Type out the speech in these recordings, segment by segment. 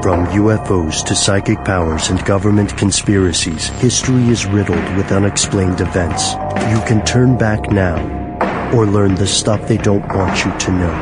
From UFOs to psychic powers and government conspiracies, history is riddled with unexplained events. You can turn back now or learn the stuff they don't want you to know.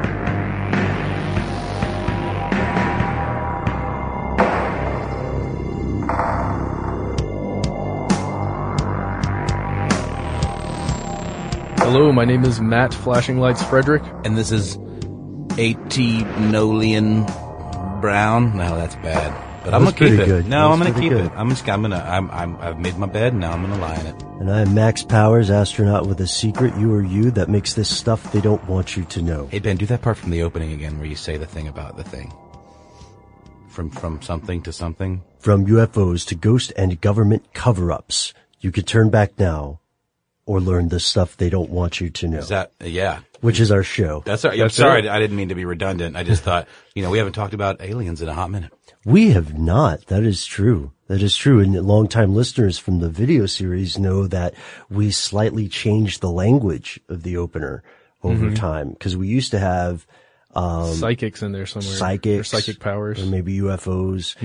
Hello, my name is Matt Flashing Lights Frederick. And this is A.T. Nolian Brown. No, that's bad. But I'm gonna keep it. Good. No, I'm gonna keep it. I've made my bed, now I'm gonna lie in it. And I'm Max Powers, astronaut with a secret, you or you, that makes this stuff they don't want you to know. Hey Ben, do that part from the opening again where you say the thing about the thing. From something to something. From UFOs to ghost and government cover-ups, you can turn back now or learn the stuff they don't want you to know. Is that, yeah. Which is our show. That's all right. I'm sorry, I didn't mean to be redundant. I just thought, we haven't talked about aliens in a hot minute. We have not. That is true. That is true. And longtime listeners from the video series know that we slightly changed the language of the opener over time. Because we used to have Psychics in there somewhere. Psychics. Or psychic powers. Or maybe UFOs.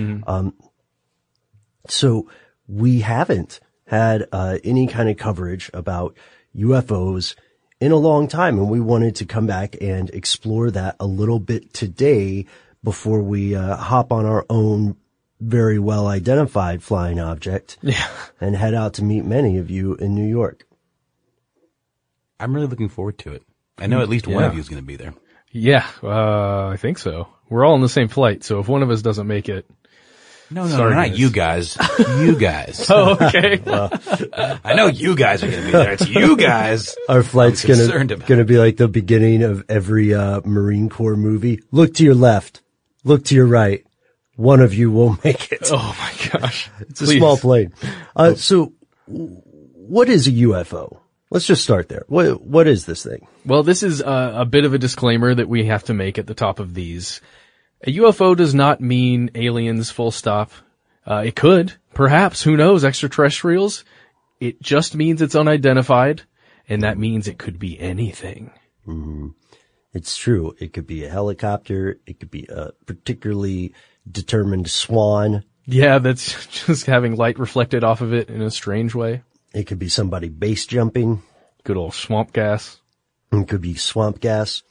So we haven't had any kind of coverage about UFOs in a long time, and we wanted to come back and explore that a little bit today before we hop on our own very well identified flying object and head out to meet many of you in New York. I'm really looking forward to it. I know at least one of you is going to be there. Yeah, I think so. We're all on the same flight, so if one of us doesn't make it... No, sorry, not guys. you guys. You guys. Oh, okay. I know you guys are going to be there. It's you guys. Our flight's gonna be like the beginning of every Marine Corps movie. Look to your left. Look to your right. One of you will make it. Oh my gosh. It's a small plane. So what is a UFO? Let's just start there. What is this thing? Well, this is a bit of a disclaimer that we have to make at the top of these. A UFO does not mean aliens, full stop. It could, perhaps, who knows, extraterrestrials. It just means it's unidentified, and that means it could be anything. Mm-hmm. It's true. It could be a helicopter. It could be a particularly determined swan. Yeah, that's just having light reflected off of it in a strange way. It could be somebody base jumping. Good old swamp gas. It could be swamp gas.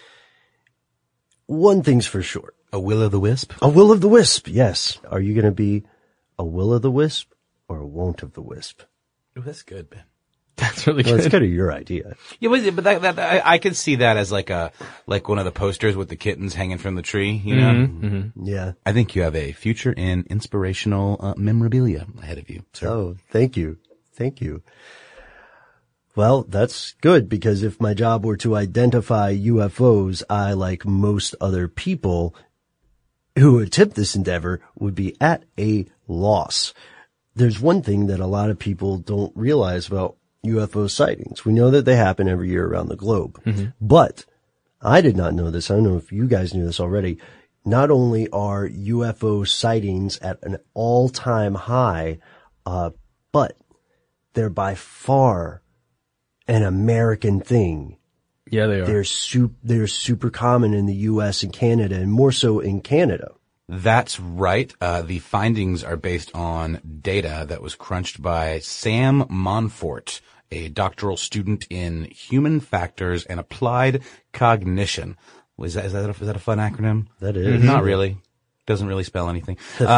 One thing's for sure. A will-o'-the-wisp? A will-o'-the-wisp, yes. Are you going to be a will-o'-the-wisp or a won't-of-the-wisp? Oh, that's good, Ben. That's really good. Well, it's kind of your idea. Yeah, but I could see that as like one of the posters with the kittens hanging from the tree, you know? Mm-hmm. Yeah. I think you have a future in inspirational memorabilia ahead of you, sir. Oh, thank you. Thank you. Well, that's good, because if my job were to identify UFOs, I, like most other people who attempt this endeavor, would be at a loss. There's one thing that a lot of people don't realize about UFO sightings. We know that they happen every year around the globe. But I did not know this. I don't know if you guys knew this already. Not only are UFO sightings at an all-time high, but they're by far an American thing. Yeah, they are. They're super common in the U.S. and Canada, and more so in Canada. That's right. The findings are based on data that was crunched by Sam Monfort, a doctoral student in human factors and applied cognition. Is that a fun acronym? That is. Not really. Doesn't really spell anything.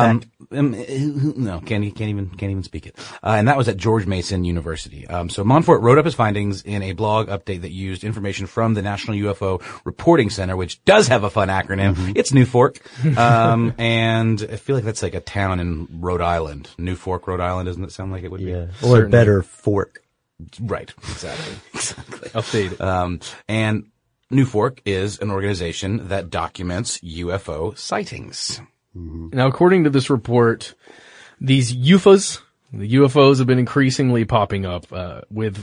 No, can't even speak it. And that was at George Mason University. So Monfort wrote up his findings in a blog update that used information from the National UFO Reporting Center, which does have a fun acronym. It's Newfork. And I feel like that's like a town in Rhode Island. Newfork, Rhode Island, doesn't it sound like it would be? Yeah. Or better, fork. Right. Exactly. Updated. And Newfork is an organization that documents UFO sightings. Now, according to this report, these UFOs, the UFOs have been increasingly popping up, with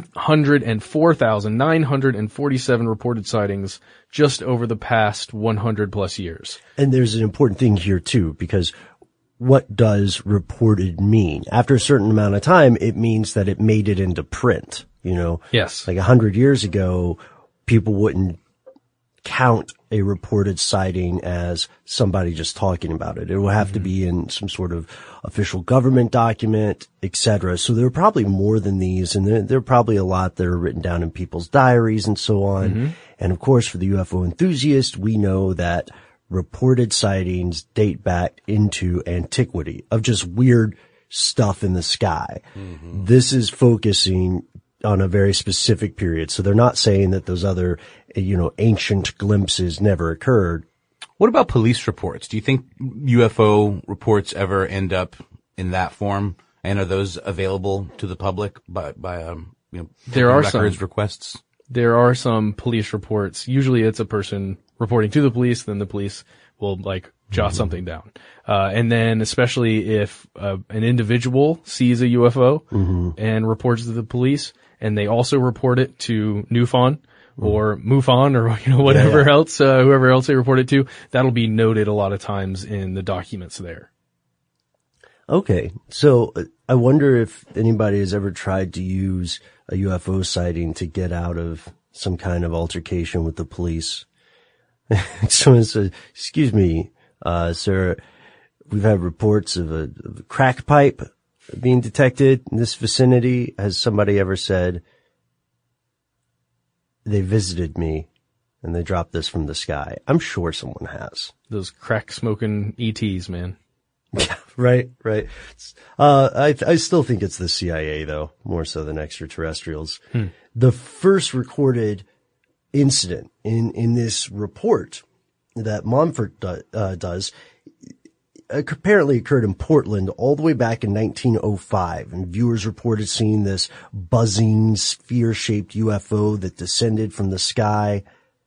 104,947 reported sightings just over the past 100 plus years. And there's an important thing here too, because what does reported mean? After a certain amount of time, it means that it made it into print, you know? Yes. Like 100 years ago, people wouldn't count a reported sighting as somebody just talking about it. It will have to be in some sort of official government document, etc. So there are probably more than these, and there are probably a lot that are written down in people's diaries and so on. And of course, for the UFO enthusiast, we know that reported sightings date back into antiquity of just weird stuff in the sky. This is focusing on a very specific period. So they're not saying that those other, ancient glimpses never occurred. What about police reports? Do you think UFO reports ever end up in that form? And are those available to the public by There are records some requests? There are some police reports. Usually it's a person reporting to the police, then the police will jot something down. And then especially if an individual sees a UFO and reports to the police, and they also report it to NUFON or MUFON or whatever else, whoever else they report it to, that'll be noted a lot of times in the documents there. Okay. So I wonder if anybody has ever tried to use a UFO sighting to get out of some kind of altercation with the police. Someone said, "Excuse me, sir, we've had reports of a crack pipe being detected in this vicinity. Has somebody ever said they visited me and they dropped this from the sky?" I'm sure someone has. Those crack smoking ETs, man. Yeah, right. I still think it's the CIA though, more so than extraterrestrials. The first recorded incident in this report that Montfort does apparently occurred in Portland all the way back in 1905, and viewers reported seeing this buzzing sphere-shaped UFO that descended from the sky.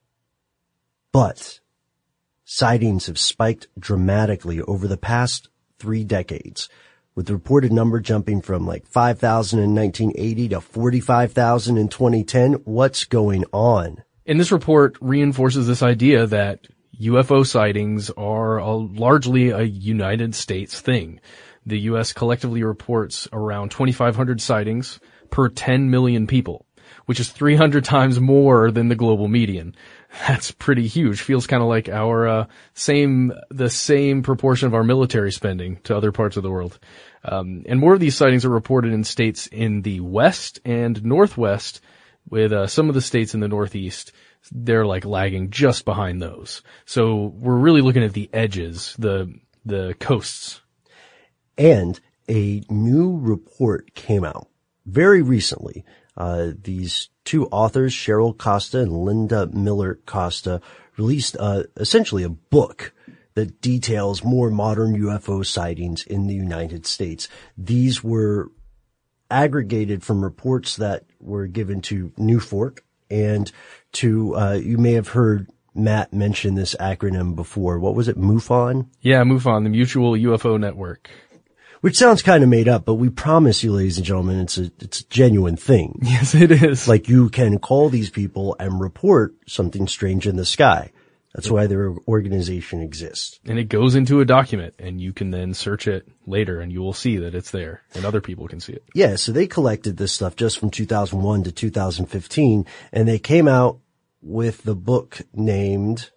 But sightings have spiked dramatically over the past 3 decades, with the reported number jumping from 5,000 in 1980 to 45,000 in 2010. What's going on? And this report reinforces this idea that UFO sightings are largely a United States thing. The U.S. collectively reports around 2,500 sightings per 10 million people, which is 300 times more than the global median. That's pretty huge. Feels kind of like the same proportion of our military spending to other parts of the world. And more of these sightings are reported in states in the West and Northwest, with some of the states in the Northeast, they're lagging just behind those. So we're really looking at the edges, the coasts. And a new report came out very recently. These two authors, Cheryl Costa and Linda Miller Costa, released essentially a book that details more modern UFO sightings in the United States. These were aggregated from reports that were given to Newfork and to, you may have heard Matt mention this acronym before. What was it? MUFON? Yeah, MUFON, the Mutual UFO Network. Which sounds kind of made up, but we promise you, ladies and gentlemen, it's a genuine thing. Yes, it is. You can call these people and report something strange in the sky. That's why their organization exists. And it goes into a document, and you can then search it later, and you will see that it's there, and other people can see it. Yeah, so they collected this stuff just from 2001 to 2015, and they came out with the book named...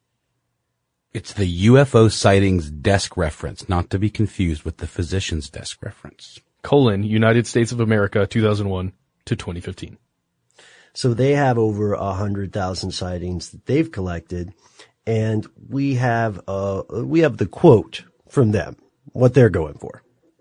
It's the UFO Sightings Desk Reference, not to be confused with the Physician's Desk Reference. United States of America, 2001 to 2015. So they have over 100,000 sightings that they've collected, and we have the quote from them, what they're going for.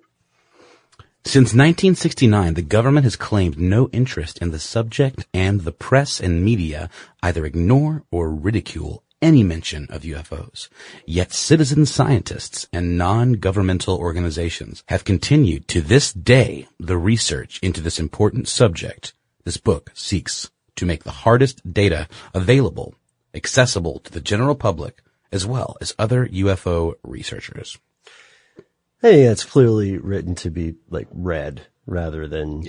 Since 1969, the government has claimed no interest in the subject, and the press and media either ignore or ridicule any mention of UFOs. Yet citizen scientists and non-governmental organizations have continued to this day the research into this important subject. This book seeks to make the hardest data available, accessible to the general public, as well as other UFO researchers. Hey, it's clearly written to be read rather than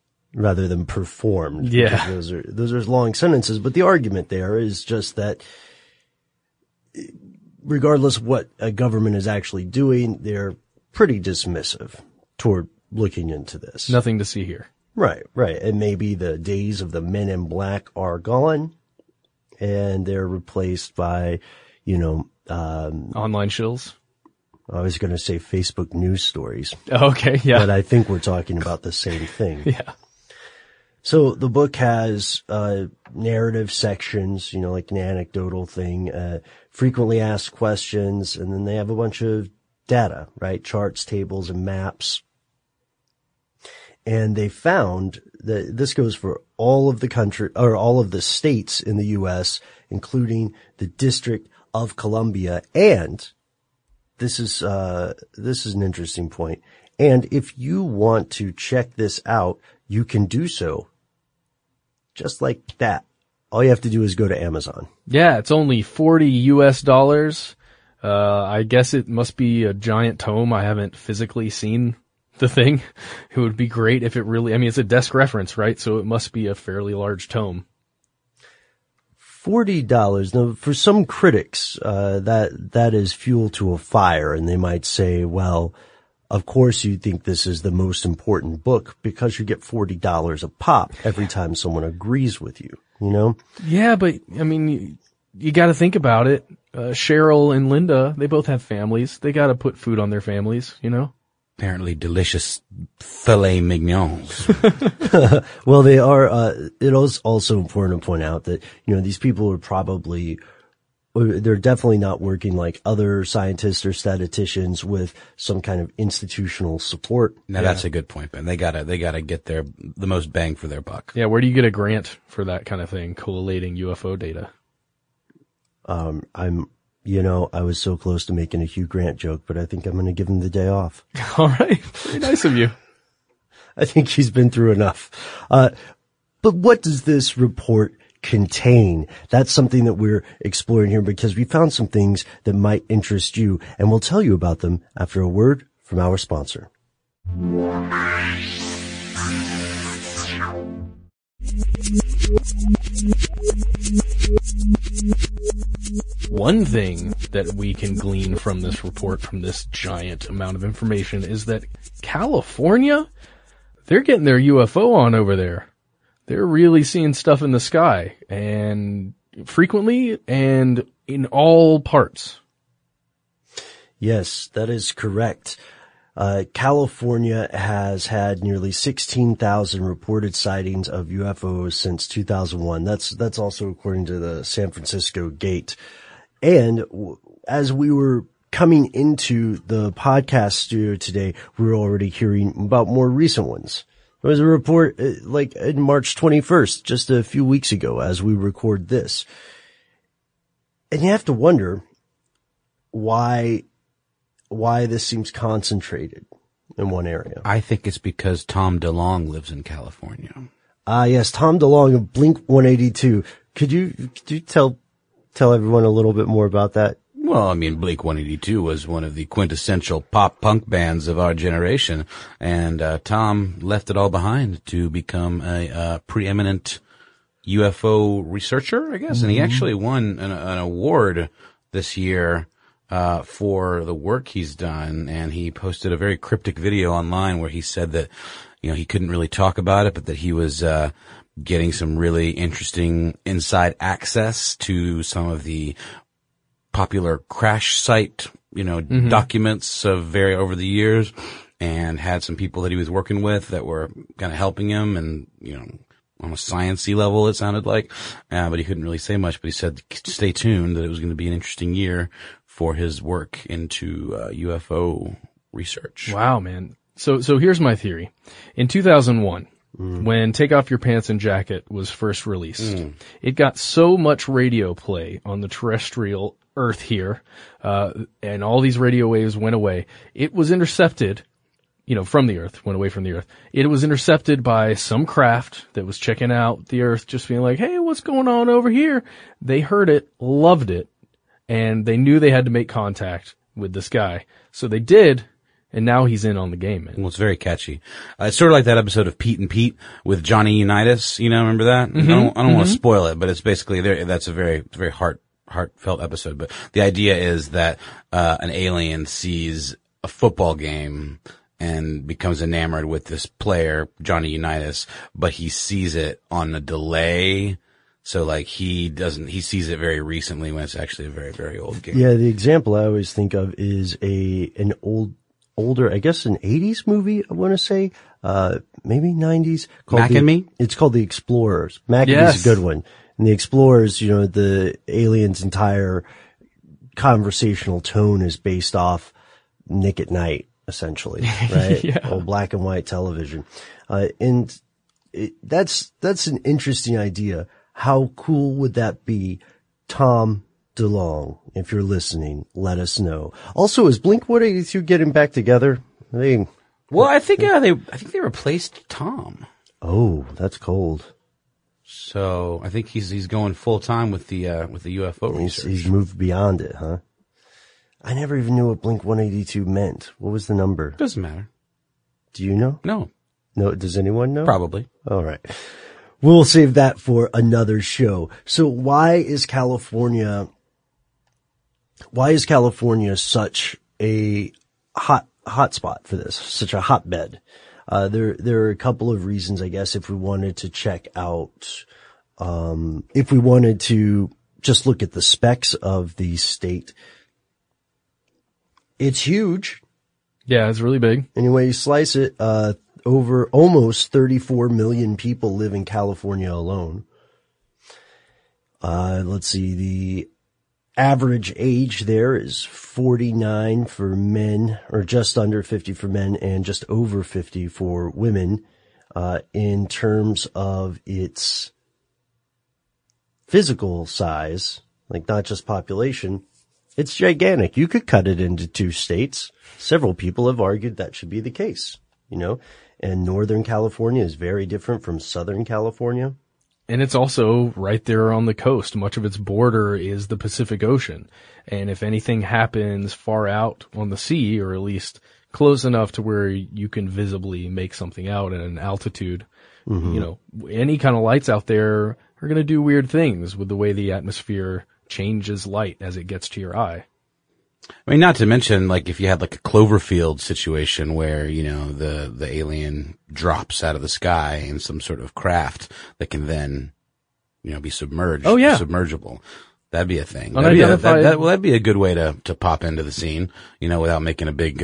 performed. Yeah. Those are long sentences, but the argument there is just that regardless of what a government is actually doing, they're pretty dismissive toward looking into this. Nothing to see here. Right. And maybe the days of the men in black are gone, and they're replaced by, Online shills. I was going to say Facebook news stories, Okay, yeah. but I think we're talking about the same thing. Yeah. So the book has narrative sections, like an anecdotal thing, frequently asked questions, and then they have a bunch of data, right? Charts, tables, and maps. And they found that this goes for all of the country, or all of the states in the U.S., including the District of Columbia. And this is an interesting point. And if you want to check this out, you can do so just like that. All you have to do is go to Amazon. Yeah, it's only $40. I guess it must be a giant tome. I haven't physically seen the thing. It would be great if it really, it's a desk reference, right? So it must be a fairly large tome. $40. Now, for some critics, that is fuel to a fire, and they might say, well, of course you think this is the most important book because you get $40 a pop every time someone agrees with you, Yeah, but, you gotta think about it. Cheryl and Linda, they both have families. They gotta put food on their families, Apparently delicious filet mignons. Well, they are, it is also important to point out that, these people are they're definitely not working like other scientists or statisticians with some kind of institutional support. Now that's a good point, Ben. They gotta get the most bang for their buck. Yeah, where do you get a grant for that kind of thing, collating UFO data? I was so close to making a Hugh Grant joke, but I think I'm going to give him the day off. All right. Very nice of you. I think he's been through enough. But what does this report contain? That's something that we're exploring here because we found some things that might interest you, and we'll tell you about them after a word from our sponsor. One thing that we can glean from this report, from this giant amount of information, is that California, they're getting their UFO on over there. They're really seeing stuff in the sky, and frequently and in all parts. Yes, that is correct. California has had nearly 16,000 reported sightings of UFOs since 2001. That's also according to the San Francisco Gate. And as we were coming into the podcast studio today, we were already hearing about more recent ones. There was a report like in March 21st, just a few weeks ago as we record this. And you have to wonder why this seems concentrated in one area. I think it's because Tom DeLonge lives in California. Yes, Tom DeLonge of Blink-182. Could you tell everyone a little bit more about that? Well, Blink-182 was one of the quintessential pop punk bands of our generation, and Tom left it all behind to become a preeminent UFO researcher, I guess. Mm-hmm. And he actually won an award this year for the work he's done, and he posted a very cryptic video online where he said that, he couldn't really talk about it, but that he was getting some really interesting inside access to some of the popular crash site, documents of over the years, and had some people that he was working with that were kind of helping him, and, on a science-y level, it sounded like, but he couldn't really say much, but he said, stay tuned, that it was going to be an interesting year for his work into UFO research. Wow, man. So here's my theory. In 2001, when Take Off Your Pants and Jacket was first released, it got so much radio play on the terrestrial Earth here, and all these radio waves went away. It was intercepted, from the Earth, went away from the Earth. It was intercepted by some craft that was checking out the Earth, just being like, hey, what's going on over here? They heard it, loved it, and they knew they had to make contact with this guy. So they did, and now he's in on the game, man. Well, it's very catchy. It's sort of like that episode of Pete and Pete with Johnny Unitas. Remember that? Mm-hmm. I don't want to spoil it, but it's basically that's a very heartfelt episode. But the idea is that an alien sees a football game and becomes enamored with this player, Johnny Unitas, but he sees it on a delay. So like he sees it very recently when it's actually a very, very old game. Yeah, the example I always think of is an older, I guess an 80s movie, I want to say, maybe 90s. Mac and Me? It's called The Explorers. Mac and Yes. Me's a good one. And The Explorers, the alien's entire conversational tone is based off Nick at Night, essentially, right? Yeah. Old black and white television. That's an interesting idea. How cool would that be? Tom DeLonge, if you're listening, let us know. Also, is Blink-182 getting back together? Well, I think they replaced Tom. Oh, that's cold. So I think he's going full time with the UFO research. He's moved beyond it, huh? I never even knew what Blink-182 meant. What was the number? Doesn't matter. Do you know? No, Does anyone know? probably. All right. We'll save that for another show. So why is California such a hot spot for this? Such a hotbed? There are a couple of reasons, I guess, if we wanted to check out, if we wanted to just look at the specs of the state. It's huge. Yeah, it's really big. Any way you slice it, over almost 34 million people live in California alone. Let's see, the average age there is 49 for men, or just under 50 for men, and just over 50 for women. In terms of its physical size, like not just population, it's gigantic. You could cut it into 2 states. Several people have argued that should be the case, and Northern California is very different from Southern California. And it's also right there on the coast. Much of its border is the Pacific Ocean. And if anything happens far out on the sea, or at least close enough to where you can visibly make something out at an altitude, any kind of lights out there are going to do weird things with the way the atmosphere changes light as it gets to your eye. I mean, not to mention, like, if you had like a Cloverfield situation where, the alien drops out of the sky in some sort of craft that can then, be submerged. Oh, yeah. Submergible. That'd be a thing. Unidentified. That'd be a good way to pop into the scene, without making a big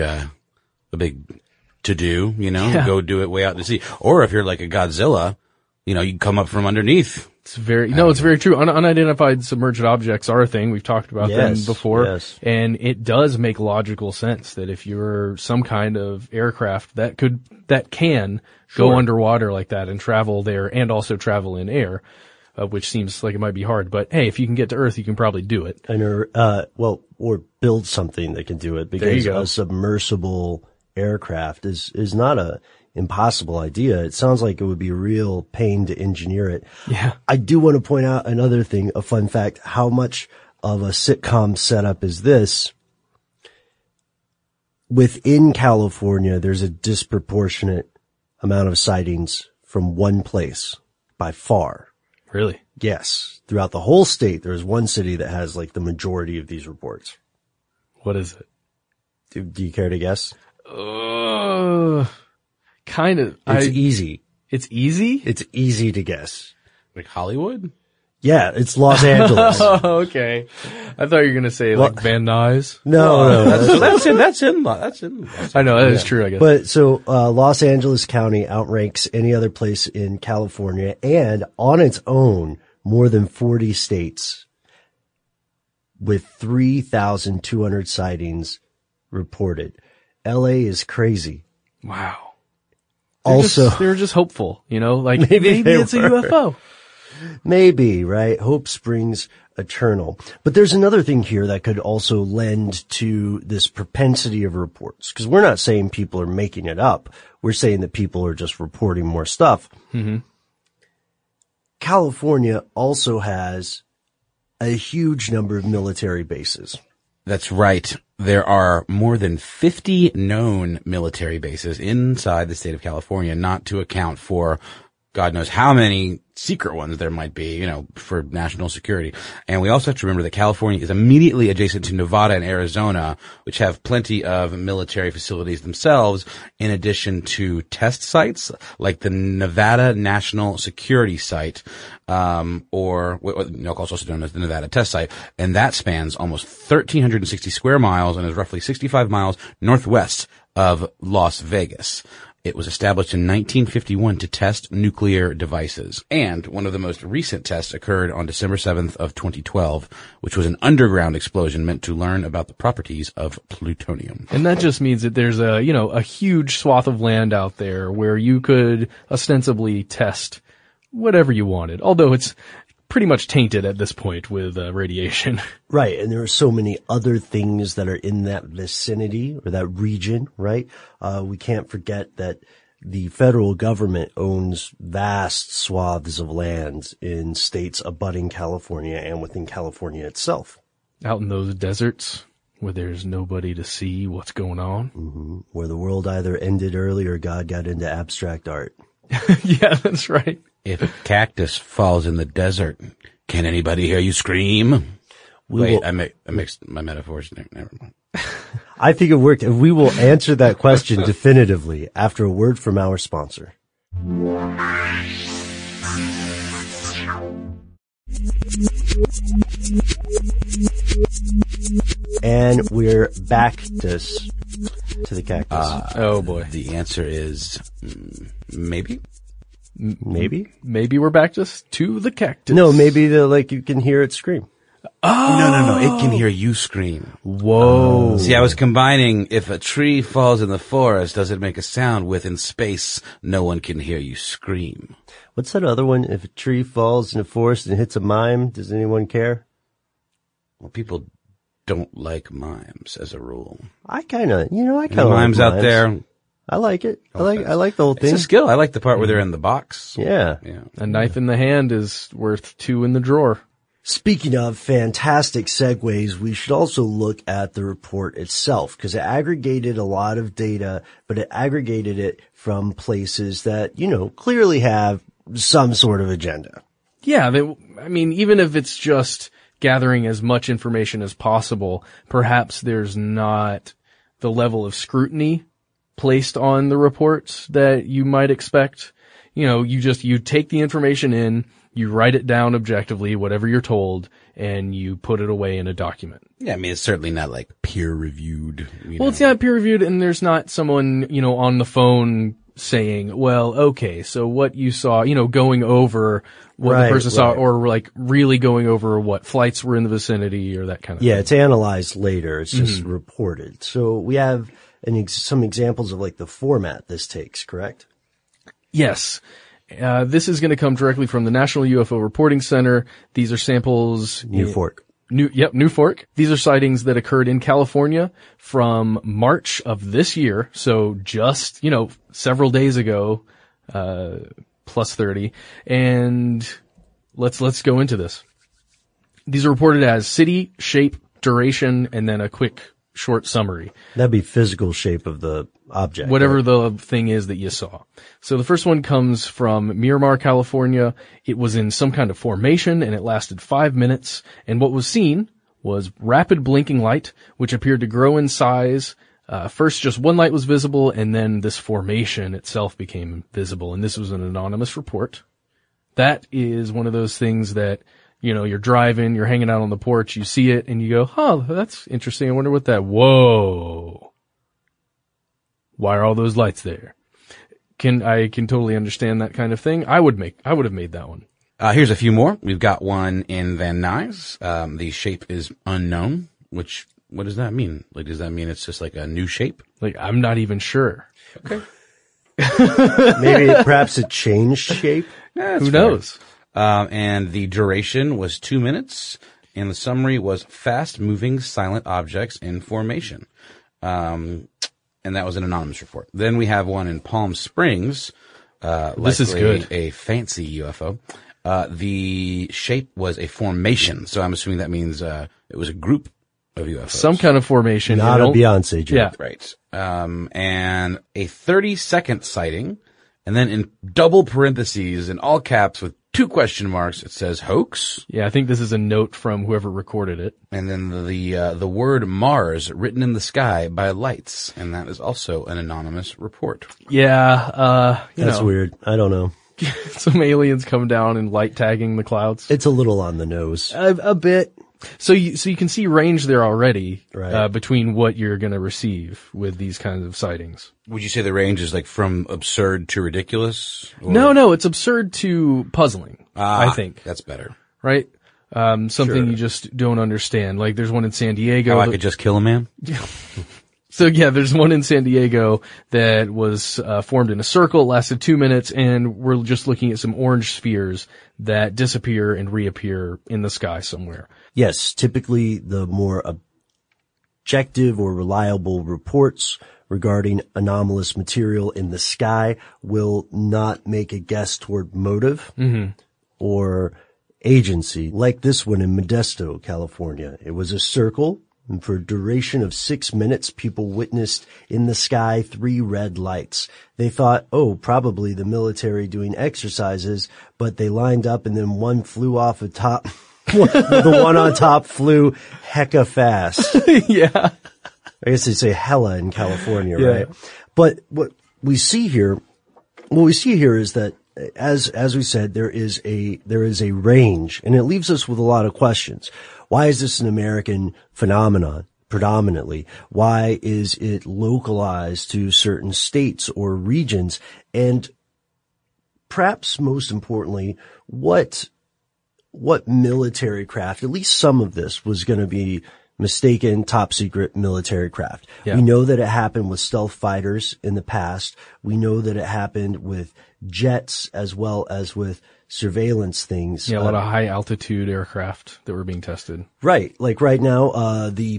to-do, Yeah. go do it way out to sea. Or if you're like a Godzilla, you can come up from underneath. It's very true. Unidentified submerged objects are a thing. We've talked about them before. Yes. And it does make logical sense that if you're some kind of aircraft that can go underwater like that and travel there and also travel in air, which seems like it might be hard. But hey, if you can get to Earth, you can probably do it. Or build something that can do it, There you because go. a submersible aircraft is not a impossible idea. It sounds like it would be a real pain to engineer it. Yeah. I do want to point out another thing, a fun fact. How much of a sitcom setup is this? Within California, there's a disproportionate amount of sightings from one place by far. Really? Yes. Throughout the whole state, there's one city that has like the majority of these reports. What is it? Do you care to guess? Kind of. It's easy. It's easy? It's easy to guess. Like Hollywood? Yeah, it's Los Angeles. Oh, okay. I thought you were going to say like Van Nuys. No. That's in. I know, that is true, I guess. But so, Los Angeles County outranks any other place in California, and on its own, more than 40 states with 3,200 sightings reported. LA is crazy. Wow. They're just hopeful, like Maybe they it's a were. UFO. Maybe, right? Hope springs eternal. But there's another thing here that could also lend to this propensity of reports. Because we're not saying people are making it up. We're saying that people are just reporting more stuff. Mm-hmm. California also has a huge number of military bases. That's right. There are more than 50 known military bases inside the state of California, not to account for God knows how many secret ones there might be, for national security. And we also have to remember that California is immediately adjacent to Nevada and Arizona, which have plenty of military facilities themselves, in addition to test sites like the Nevada National Security Site, or also known as the Nevada Test Site. And that spans almost 1,360 square miles and is roughly 65 miles northwest of Las Vegas. It was established in 1951 to test nuclear devices. And one of the most recent tests occurred on December 7th of 2012, which was an underground explosion meant to learn about the properties of plutonium. And that just means that there's a huge swath of land out there where you could ostensibly test whatever you wanted. Although it's pretty much tainted at this point with radiation. Right. And there are so many other things that are in that vicinity or that region, right? We can't forget that the federal government owns vast swaths of land in states abutting California and within California itself. Out in those deserts where there's nobody to see what's going on. Mm-hmm. Where the world either ended early or God got into abstract art. Yeah, that's right. If a cactus falls in the desert, can anybody hear you scream? I mixed my metaphors. Never mind. I think it worked, and we will answer that question definitively after a word from our sponsor. And we're back to the cactus. Oh boy. The answer is maybe. Maybe? Maybe we're back to the cactus. No, maybe you can hear it scream. Oh. No. It can hear you scream. Whoa. See, I was combining if a tree falls in the forest, does it make a sound with in space? No one can hear you scream. What's that other one? If a tree falls in a forest and hits a mime, does anyone care? Well, people don't like mimes as a rule. I kind of like mimes out there. I like it. I like the whole thing. It's a skill. I like the part where they're in the box. Yeah. A knife in the hand is worth two in the drawer. Speaking of fantastic segues, we should also look at the report itself because it aggregated a lot of data, but it aggregated it from places that, clearly have some sort of agenda. Yeah. Even if it's just gathering as much information as possible, perhaps there's not the level of scrutiny placed on the reports that you might expect. You take the information in, you write it down objectively, whatever you're told, and you put it away in a document. Yeah, it's certainly not peer reviewed. Well, it's not peer reviewed, and there's not someone, on the phone saying, well, okay, so what you saw, going over what the person saw, or really going over what flights were in the vicinity or that kind of thing. Yeah, it's analyzed later. It's just reported. So we have some examples of the format this takes, correct? Yes. This is going to come directly from the National UFO Reporting Center. These are samples. New Fork. New Fork. These are sightings that occurred in California from March of this year. So just, several days ago, plus 30. And let's go into this. These are reported as city, shape, duration, and then a quick short summary. That'd be physical shape of the object. Whatever right? the thing is that you saw. So the first one comes from Miramar, California. It was in some kind of formation and it lasted 5 minutes. And what was seen was rapid blinking light, which appeared to grow in size. First just one light was visible and then this formation itself became visible. And this was an anonymous report. That is one of those things that, you're driving, you're hanging out on the porch, you see it and you go, that's interesting. I wonder what that, whoa. Why are all those lights there? I can totally understand that kind of thing. I would have made that one. Here's a few more. We've got one in Van Nuys. The shape is unknown, what does that mean? Does that mean it's just a new shape? I'm not even sure. Okay. Maybe perhaps it changed shape. Yeah, who knows? And the duration was 2 minutes and the summary was fast moving silent objects in formation. And that was an anonymous report. Then we have one in Palm Springs. This is good. A fancy UFO. The shape was a formation. So I'm assuming that means, it was a group of UFOs. Some kind of formation. Not a Beyonce joke. Yeah. Right. And a 30-second sighting. And then in double parentheses, in all caps with 2 question marks, it says hoax. Yeah, I think this is a note from whoever recorded it. And then the word Mars written in the sky by lights. And that is also an anonymous report. Yeah, That's weird. I don't know. Some aliens come down and light tagging the clouds. It's a little on the nose. A bit. So you can see range there already, Right. Between what you're going to receive with these kinds of sightings. Would you say the range is like from absurd to ridiculous? Or? No, it's absurd to puzzling, I think. That's better. Right? Something Sure. you just don't understand. Like there's one in San Diego. How I could just kill a man? So yeah, there's one in San Diego that was formed in a circle, lasted 2 minutes, and we're just looking at some orange spheres that disappear and reappear in the sky somewhere. Yes, typically the more objective or reliable reports regarding anomalous material in the sky will not make a guess toward motive or agency, like this one in Modesto, California. It was a circle, and for a duration of 6 minutes, people witnessed in the sky 3 red lights. They thought, oh, probably the military doing exercises, but they lined up and then one flew off the top. The one on top flew hecka fast. Yeah. I guess they say hella in California, right? But what we see here is that as we said, there is a range, and it leaves us with a lot of questions. Why is this an American phenomenon predominantly? Why is it localized to certain states or regions? And perhaps most importantly, what military craft, at least some of this, was going to be mistaken top secret military craft. Yeah. We know that it happened with stealth fighters in the past. We know that it happened with jets as well as with surveillance things. Yeah, a lot of high altitude aircraft that were being tested. Right. Like right now, the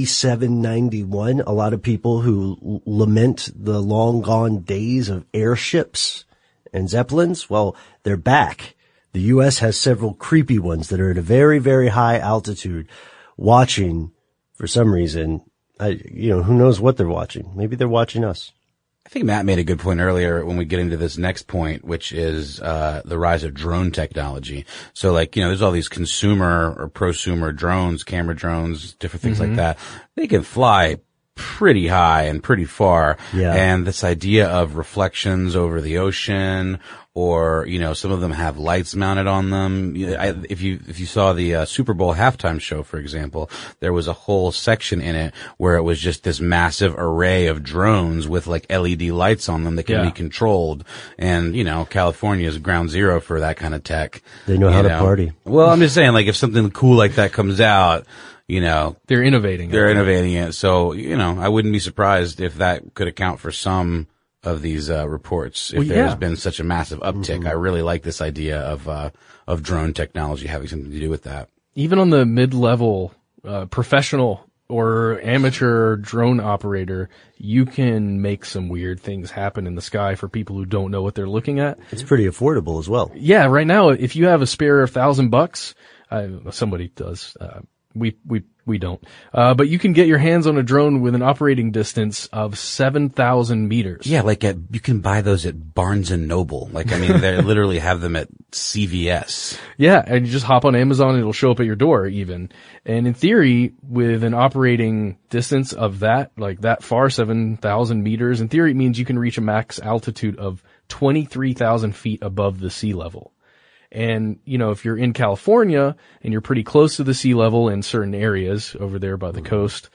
P-791, a lot of people who lament the long gone days of airships and Zeppelins, well, they're back. The U.S. has several creepy ones that are at a very, very high altitude watching for some reason. Who knows what they're watching? Maybe they're watching us. I think Matt made a good point earlier when we get into this next point, which is the rise of drone technology. So there's all these consumer or prosumer drones, camera drones, different things like that. They can fly pretty high and pretty far. Yeah. And this idea of reflections over the ocean, or, some of them have lights mounted on them. If you saw the Super Bowl halftime show, for example, there was a whole section in it where it was just this massive array of drones with LED lights on them that can be controlled. And, California is ground zero for that kind of tech. They know how to party. Well, I'm just saying, if something cool like that comes out, they're innovating. They're innovating it. So, I wouldn't be surprised if that could account for some of these reports if there's been such a massive uptick. I really like this idea of drone technology having something to do with that. Even on the mid-level professional or amateur drone operator, you can make some weird things happen in the sky for people who don't know what they're looking at. It's pretty affordable as well. Yeah, right now, if you have a spare $1,000, somebody does. We don't. But you can get your hands on a drone with an operating distance of 7,000 meters. Yeah, you can buy those at Barnes and Noble. They literally have them at CVS. Yeah, and you just hop on Amazon and it'll show up at your door even. And in theory, with an operating distance of that far, 7,000 meters, in theory it means you can reach a max altitude of 23,000 feet above the sea level. And, if you're in California and you're pretty close to the sea level in certain areas over there by the coast,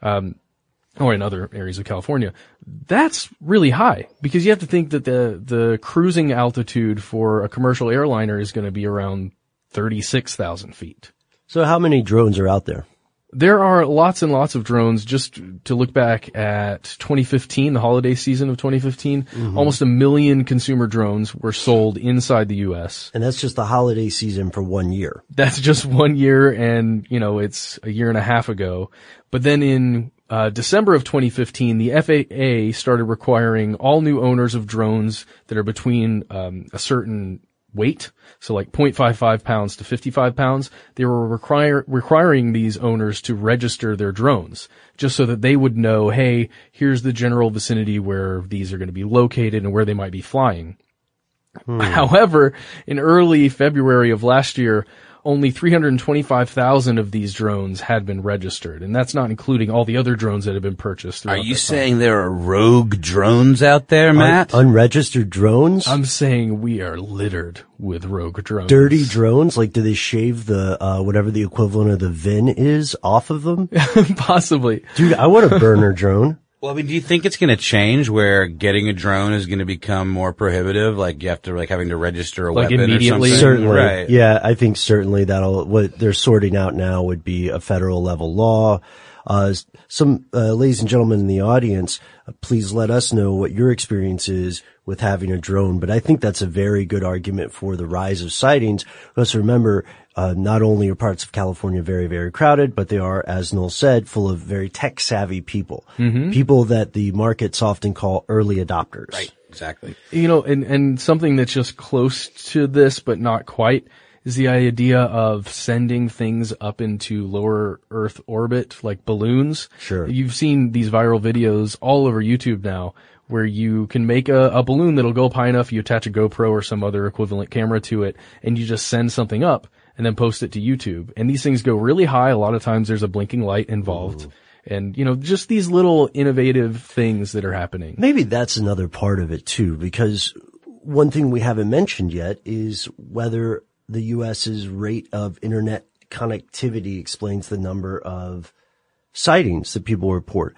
or in other areas of California, that's really high because you have to think that the cruising altitude for a commercial airliner is going to be around 36,000 feet. So how many drones are out there? There are lots and lots of drones. Just to look back at 2015, the holiday season of 2015, almost 1 million consumer drones were sold inside the U.S. And that's just the holiday season for 1 year. That's just 1 year, and, it's a year and a half ago. But then in December of 2015, the FAA started requiring all new owners of drones that are between a certain weight, so 0.55 pounds to 55 pounds, they were requiring these owners to register their drones, just so that they would know, hey, here's the general vicinity where these are going to be located and where they might be flying. However, in early February of last year, only 325,000 of these drones had been registered, and that's not including all the other drones that have been purchased. Are you saying there are rogue drones out there, Matt? Unregistered drones? I'm saying we are littered with rogue drones. Dirty drones? Like, do they shave the, whatever the equivalent of the VIN is off of them? Possibly. Dude, I want a burner drone. Well, I mean, do you think it's going to change where getting a drone is going to become more prohibitive? Like you have to, having to register a weapon immediately? or something? Certainly. Right. Yeah, I think certainly what they're sorting out now would be a federal level law. Ladies and gentlemen in the audience, please let us know what your experience is with having a drone. But I think that's a very good argument for the rise of sightings. Let's remember, not only are parts of California very, very crowded, but they are, as Noel said, full of very tech savvy people. Mm-hmm. People that the markets often call early adopters. Right. Exactly. And something that's just close to this, but not quite, is the idea of sending things up into lower Earth orbit, like balloons. Sure. You've seen these viral videos all over YouTube now where you can make a balloon that'll go up high enough, you attach a GoPro or some other equivalent camera to it, and you just send something up and then post it to YouTube. And these things go really high. A lot of times there's a blinking light involved. Ooh. And, just these little innovative things that are happening. Maybe that's another part of it too, because one thing we haven't mentioned yet is whether the U.S.'s rate of internet connectivity explains the number of sightings that people report.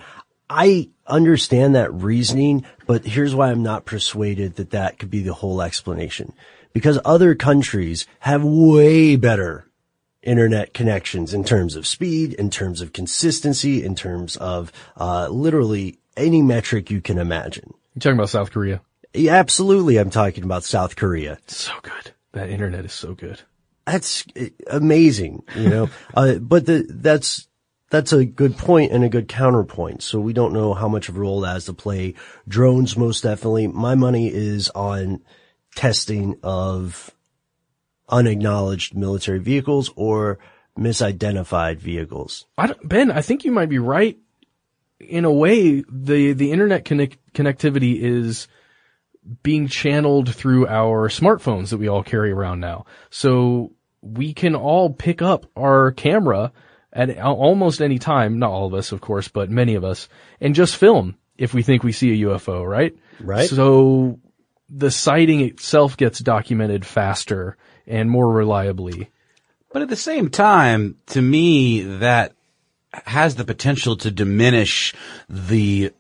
I understand that reasoning, but here's why I'm not persuaded that that could be the whole explanation. Because other countries have way better internet connections in terms of speed, in terms of consistency, in terms of literally any metric you can imagine. You're talking about South Korea? Yeah, absolutely. I'm talking about South Korea. It's so good. That internet is so good. That's amazing, but that's a good point and a good counterpoint. So we don't know how much of a role that has to play. Drones, most definitely. My money is on testing of unacknowledged military vehicles or misidentified vehicles. Ben, I think you might be right. In a way, the internet connectivity is being channeled through our smartphones that we all carry around now. So we can all pick up our camera at almost any time, not all of us, of course, but many of us, and just film if we think we see a UFO, right? Right. So the sighting itself gets documented faster and more reliably. But at the same time, to me, that has the potential to diminish the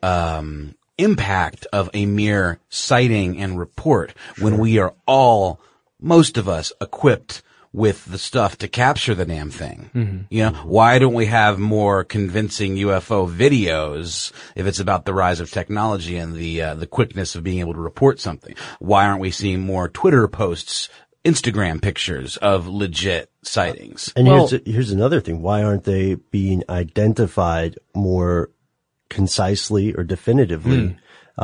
impact of a mere sighting and report when we are all, most of us, equipped with the stuff to capture the damn thing. Mm-hmm. Why don't we have more convincing UFO videos if it's about the rise of technology and the quickness of being able to report something? Why aren't we seeing more Twitter posts, Instagram pictures of legit sightings? And here's another thing. Why aren't they being identified more concisely or definitively?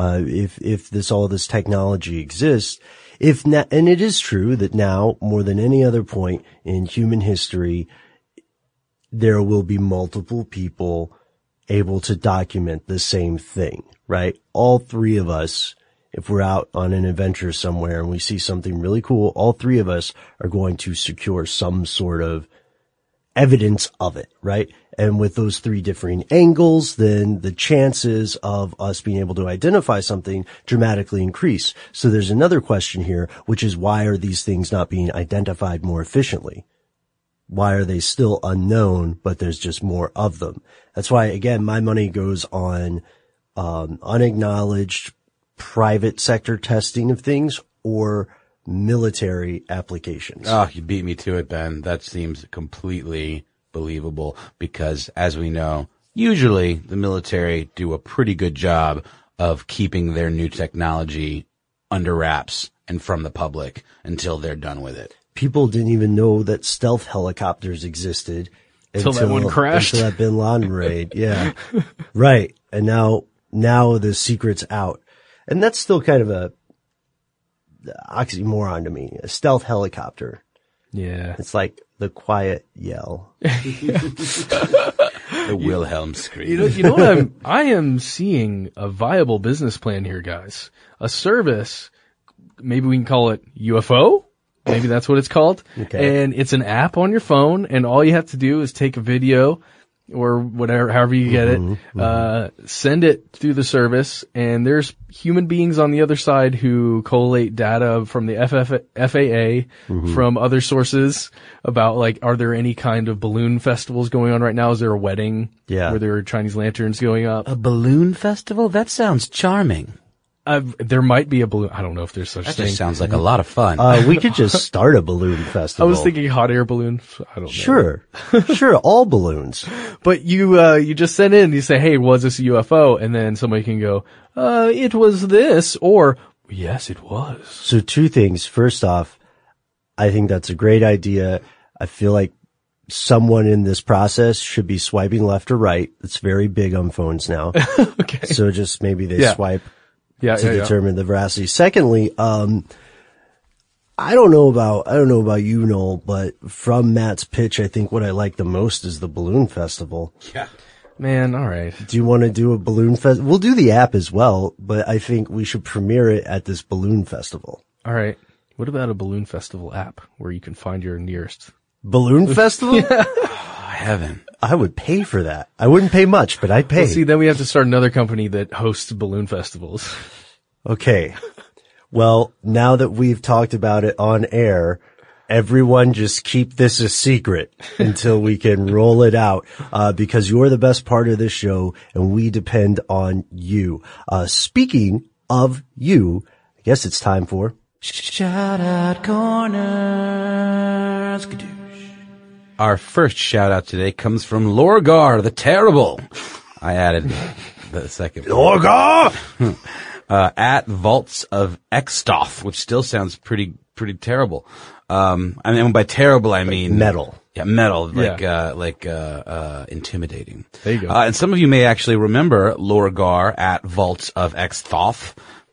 If all this technology exists, and it is true that now more than any other point in human history, there will be multiple people able to document the same thing, right? All three of us, if we're out on an adventure somewhere and we see something really cool, all three of us are going to secure some sort of evidence of it, right? And with those three differing angles, then the chances of us being able to identify something dramatically increase. So there's another question here, which is why are these things not being identified more efficiently? Why are they still unknown, but there's just more of them? That's why, again, my money goes on unacknowledged private sector testing of things or military applications. Oh, you beat me to it, Ben. That seems completely believable because, as we know, usually the military do a pretty good job of keeping their new technology under wraps and from the public until they're done with it. People didn't even know that stealth helicopters existed until that one crashed. Until that Bin Laden raid. Yeah. Right. And now the secret's out. And that's still kind of a oxymoron to me. A stealth helicopter. Yeah. It's like the quiet yell. The Wilhelm scream. You know what I am seeing a viable business plan here, guys. A service maybe we can call it UFO. Maybe that's what it's called. Okay. And it's an app on your phone, and all you have to do is take a video or whatever, however you get it, send it through the service, and there's human beings on the other side who collate data from the FAA, from other sources about, like, are there any kind of balloon festivals going on right now? Is there a wedding where there are Chinese lanterns going up? A balloon festival? That sounds charming. There might be a balloon. I don't know if there's such That thing. just sounds like a lot of fun. We could just start a balloon festival. I was thinking hot air balloon. I don't know. Sure. Sure. All balloons. But you just send in, you say, hey, was this a UFO? And then somebody can go, it was this, or yes, it was. So two things. First off, I think that's a great idea. I feel like someone in this process should be swiping left or right. It's very big on phones now. Okay. So just maybe they swipe to determine the veracity. Secondly, I don't know about you, Noel, but from Matt's pitch, I think what I like the most is the balloon festival. Yeah. Man, all right. Do you want to do a balloon festival? We'll do the app as well, but I think we should premiere it at this balloon festival. All right. What about a balloon festival app where you can find your nearest balloon festival? Heaven. I would pay for that. I wouldn't pay much, but I'd pay. Well, see, then we have to start another company that hosts balloon festivals. Okay. Well, now that we've talked about it on air, everyone just keep this a secret until we can roll it out, because you're the best part of this show and we depend on you. Speaking of you, I guess it's time for Shout Out Corner. Our first shout out today comes from Lorgar the Terrible. I added the second. Lorgar! At Vaults of Extoth, which still sounds pretty terrible. I mean, by terrible, I mean metal. Yeah, metal, like intimidating. There you go. And some of you may actually remember Lorgar at Vaults of Extoth,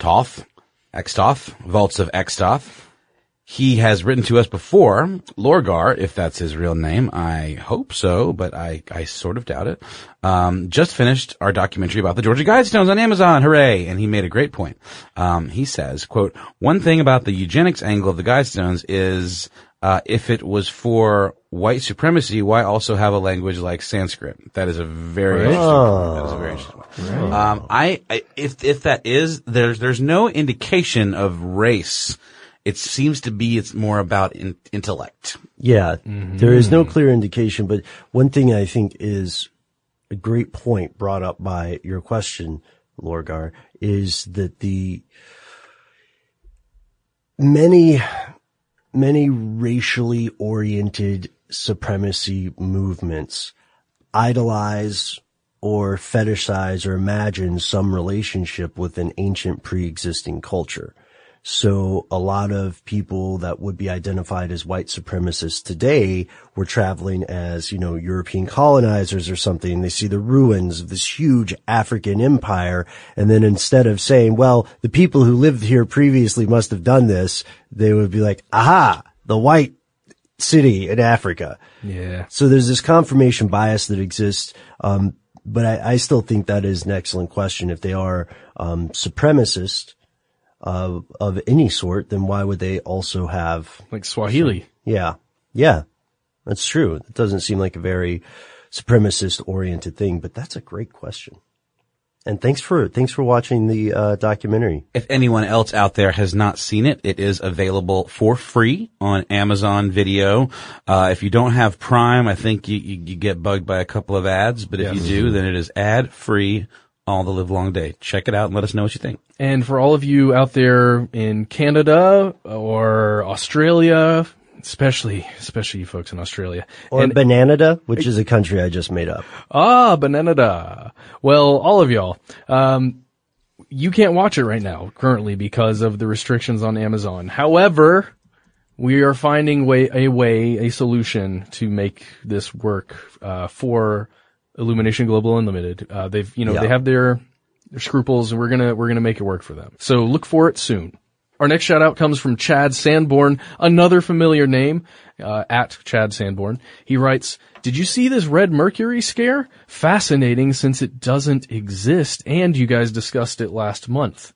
Vaults of Extoth. He has written to us before, Lorgar, if that's his real name. I hope so, but I sort of doubt it. Just finished our documentary about the Georgia Guidestones on Amazon. Hooray! And he made a great point. He says, quote, one thing about the eugenics angle of the Guidestones is, if it was for white supremacy, why also have a language like Sanskrit? That is a very interesting point. That is a very interesting point. Right. If that is, there's no indication of race. It seems to be it's more about intellect. Yeah, there is no clear indication, but one thing I think is a great point brought up by your question, Lorgar, is that the many racially oriented supremacy movements idolize or fetishize or imagine some relationship with an ancient pre-existing culture. So a lot of people that would be identified as white supremacists today were traveling as, European colonizers or something. They see the ruins of this huge African empire. And then instead of saying, well, the people who lived here previously must have done this, they would be like, aha, the white city in Africa. Yeah. So there's this confirmation bias that exists. But I still think that is an excellent question. If they are, supremacist, of any sort, then why would they also have like Swahili? Yeah, that's true. It doesn't seem like a very supremacist oriented thing, but that's a great question. And thanks for watching the documentary. If anyone else out there has not seen it, it is available for free on Amazon Video. If you don't have Prime, I think you get bugged by a couple of ads, but if you do, then it is ad free all the live long day. Check it out and let us know what you think. And for all of you out there in Canada or Australia, especially you folks in Australia. Or Bananada, which is a country I just made up. Bananada. Well, all of y'all, you can't watch it right now currently because of the restrictions on Amazon. However, we are finding a solution to make this work, for Illumination Global Unlimited. They have their scruples, and we're gonna make it work for them. So look for it soon. Our next shout out comes from Chad Sanborn, another familiar name, at Chad Sanborn. He writes, did you see this Red Mercury scare? Fascinating since it doesn't exist, and you guys discussed it last month.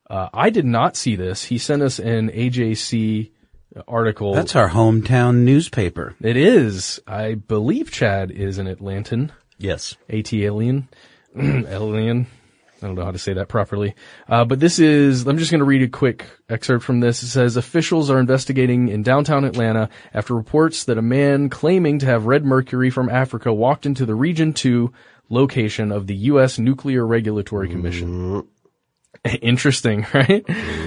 I did not see this. He sent us an AJC article. That's our hometown newspaper. It is. I believe Chad is an Atlantan. Yes. AT-alien. Alien. I don't know how to say that properly. But this is, I'm just going to read a quick excerpt from this. It says, officials are investigating in downtown Atlanta after reports that a man claiming to have red mercury from Africa walked into the Region 2 location of the U.S. Nuclear Regulatory Commission. Interesting, right?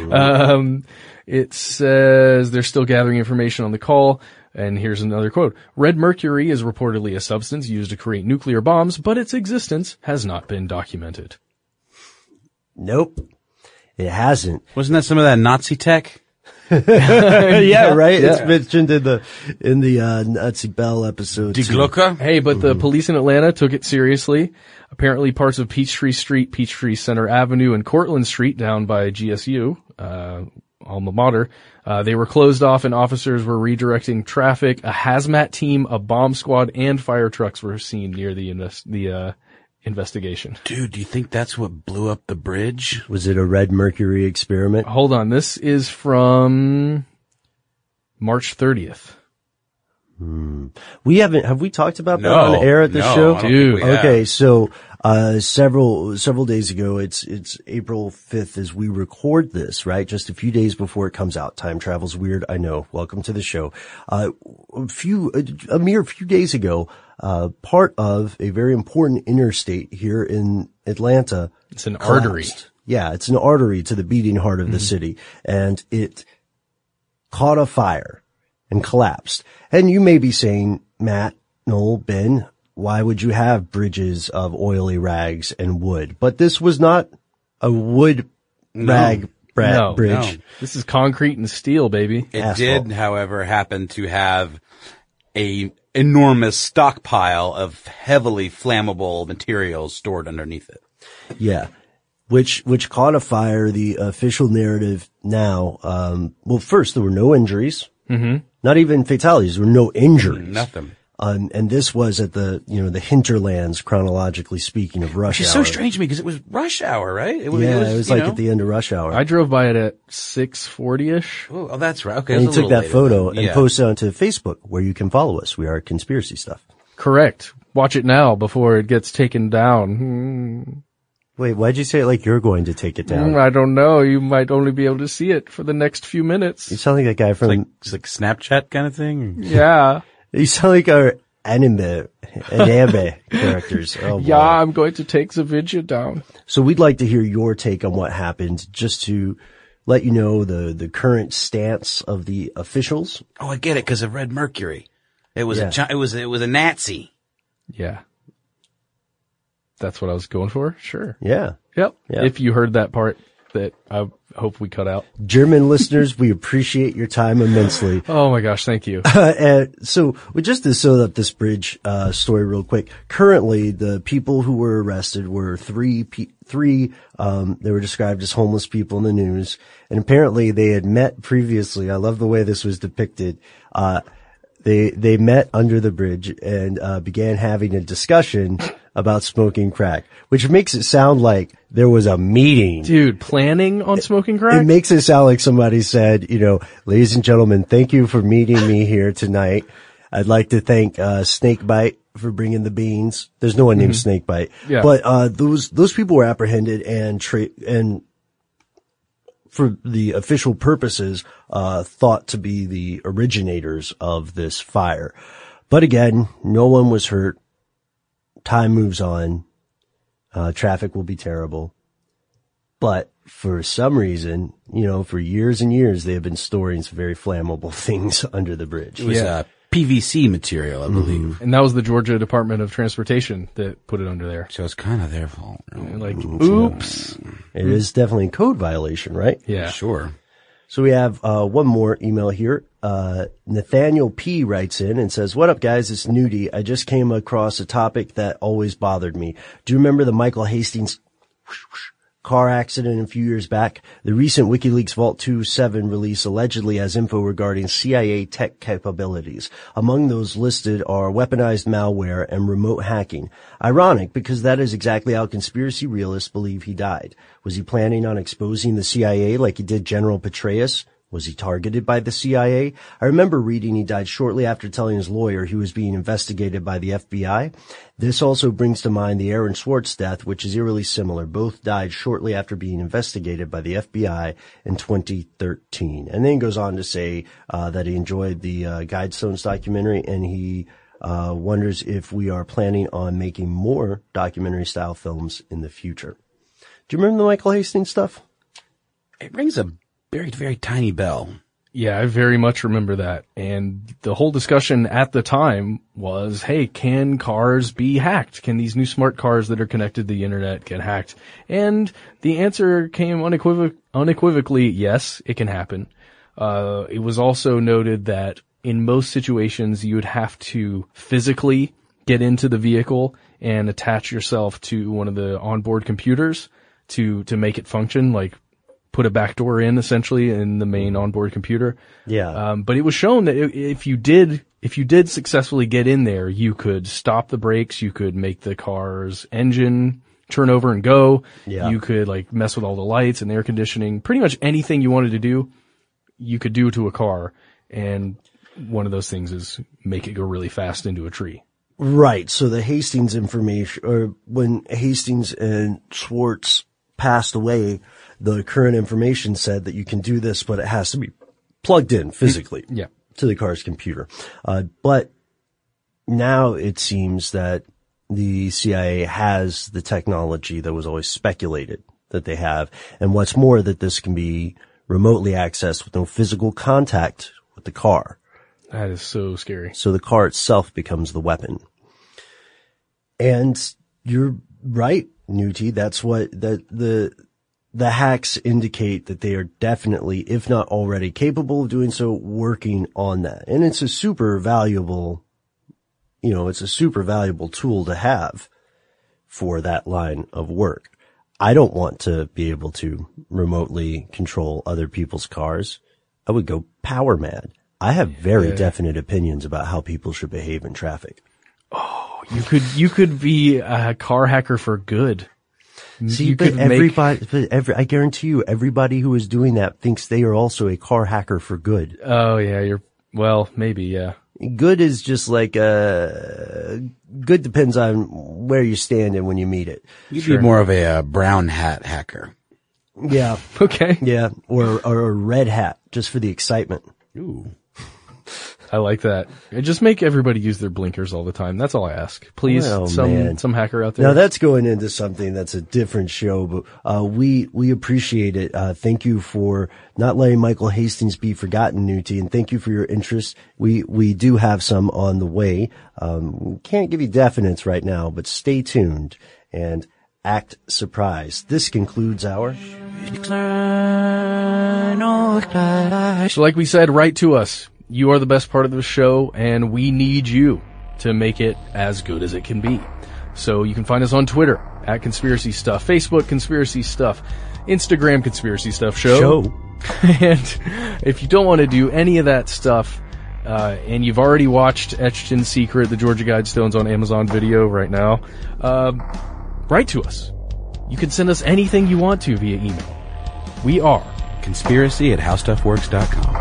It says they're still gathering information on the call. And here's another quote. Red mercury is reportedly a substance used to create nuclear bombs, but its existence has not been documented. Nope. It hasn't. Wasn't that some of that Nazi tech? Yeah, right? Yeah. It's mentioned in the Nazi Bell episode. Die too. Glucke? Hey, but the police in Atlanta took it seriously. Apparently parts of Peachtree Street, Peachtree Center Avenue, and Cortlandt Street down by GSU, alma mater, they were closed off and officers were redirecting traffic. A hazmat team, a bomb squad, and fire trucks were seen near the investigation. Dude, do you think that's what blew up the bridge? Was it a red mercury experiment? Hold on. This is from March 30th. Have we talked about that No, on air at the no, show? I don't think we have. Okay, so several days ago, it's April 5th as we record this, right? Just a few days before it comes out. Time travel's weird, I know. Welcome to the show. A mere few days ago, part of a very important interstate here in Atlanta. It's an artery. Yeah, it's an artery to the beating heart of the city, and it caught a fire and collapsed. And you may be saying, Matt, Noel, Ben, why would you have bridges of oily rags and wood? But this was not a wood rag bridge. No. This is concrete and steel, baby. It Asphalt. did, however, happen to have a enormous stockpile of heavily flammable materials stored underneath it. Yeah. Which caught a fire. The official narrative now, well, first there were no injuries. Mm-hmm. Not even fatalities. There were no injuries. Nothing. And this was at the hinterlands, chronologically speaking, of rush Which is hour. so strange to me because it was rush hour, right? It It was like at the end of rush hour. I drove by it at 6:40ish. Oh, that's right. Okay. And it he was a took little that later photo then. and Yeah. posted it onto Facebook, where you can follow us. We are Conspiracy Stuff. Correct. Watch it now before it gets taken down. Wait, why'd you say it like you're going to take it down? I don't know. You might only be able to see it for the next few You minutes. sound like that guy from, It's like Snapchat kind of thing. Yeah. you sound like our anime characters. Oh, boy. Yeah, I'm going to take the video down. So we'd like to hear your take on what happened, just to let you know the current stance of the officials. Oh, I get it because of red mercury. It was Yeah. it was a Nazi. Yeah. That's what I was going for? Sure. Yeah. Yep. Yeah. If you heard that part that I hope we cut out. German listeners, we appreciate your time immensely. Oh my gosh, thank you. And so just to sew up this bridge story real quick, currently the people who were arrested were three they were described as homeless people in the news, and apparently they had met previously. I love the way this was depicted. They met under the bridge and began having a discussion about smoking crack, which makes it sound like there was a meeting. Dude, planning on smoking crack? It makes it sound like somebody said, ladies and gentlemen, thank you for meeting me here tonight. I'd like to thank Snakebite for bringing the beans. There's no one named Snakebite. Yeah. But those people were apprehended and for the official purposes, thought to be the originators of this fire. But again, no one was hurt. Time moves on. Traffic will be terrible. But for some reason, for years and years, they have been storing some very flammable things under the bridge. It was PVC material, I believe. And that was the Georgia Department of Transportation that put it under there. So it's kind of their fault. And like, oops. It is definitely a code violation, right? Yeah. Sure. So we have one more email here. Nathaniel P. writes in and says, "What up, guys? It's Nudie. I just came across a topic that always bothered me. Do you remember the Michael Hastings car accident a few years back, the recent WikiLeaks Vault 2.7 release allegedly has info regarding CIA tech capabilities. Among those listed are weaponized malware and remote hacking. Ironic, because that is exactly how conspiracy realists believe he died. Was he planning on exposing the CIA like he did General Petraeus? Was he targeted by the CIA? I remember reading he died shortly after telling his lawyer he was being investigated by the FBI. This also brings to mind the Aaron Swartz death, which is eerily similar. Both died shortly after being investigated by the FBI in 2013. And then he goes on to say that he enjoyed the Guidestones documentary, and he wonders if we are planning on making more documentary-style films in the future. Do you remember the Michael Hastings stuff? It rings a very, very tiny bell. Yeah, I very much remember that. And the whole discussion at the time was, hey, can cars be hacked? Can these new smart cars that are connected to the internet get hacked? And the answer came unequivocally, yes, it can happen. It was also noted that in most situations you would have to physically get into the vehicle and attach yourself to one of the onboard computers to make it function, like put a backdoor in essentially in the main onboard computer. Yeah. But it was shown that if you did successfully get in there, you could stop the brakes, you could make the car's engine turn over and go. Yeah. You could like mess with all the lights and air conditioning. Pretty much anything you wanted to do, you could do to a car. And one of those things is make it go really fast into a tree. Right. So the Hastings information, or when Hastings and Swartz passed away, the current information said that you can do this, but it has to be plugged in physically to the car's computer. But now it seems that the CIA has the technology that was always speculated that they have. And what's more, that this can be remotely accessed with no physical contact with the car. That is so scary. So the car itself becomes the weapon. And you're right, Newty. That's what the hacks indicate, that they are definitely, if not already capable of doing so, working on that. And it's a super valuable, it's a super valuable tool to have for that line of work. I don't want to be able to remotely control other people's cars. I would go power mad. I have very definite opinions about how people should behave in traffic. Oh, you could be a car hacker for good. See, but I guarantee you, everybody who is doing that thinks they are also a car hacker for good. Oh yeah, maybe, yeah. Good is just like, good depends on where you stand and when you meet it. You'd be more of a brown hat hacker. Yeah. Okay. Yeah. Or a red hat, just for the excitement. Ooh. I like that. Just make everybody use their blinkers all the time. That's all I ask. Please, some hacker out there. Now that's going into something that's a different show, but we appreciate it. Thank you for not letting Michael Hastings be forgotten, Newty, and thank you for your interest. We do have some on the way. Can't give you definites right now, but stay tuned and act surprised. This concludes our... So like we said, write to us. You are the best part of the show, and we need you to make it as good as it can be. So you can find us on Twitter at Conspiracy Stuff, Facebook Conspiracy Stuff, Instagram Conspiracy Stuff Show. And if you don't want to do any of that stuff, and you've already watched Etched in Secret, the Georgia Guidestones on Amazon Video right now, write to us. You can send us anything you want to via email. We are conspiracy@howstuffworks.com.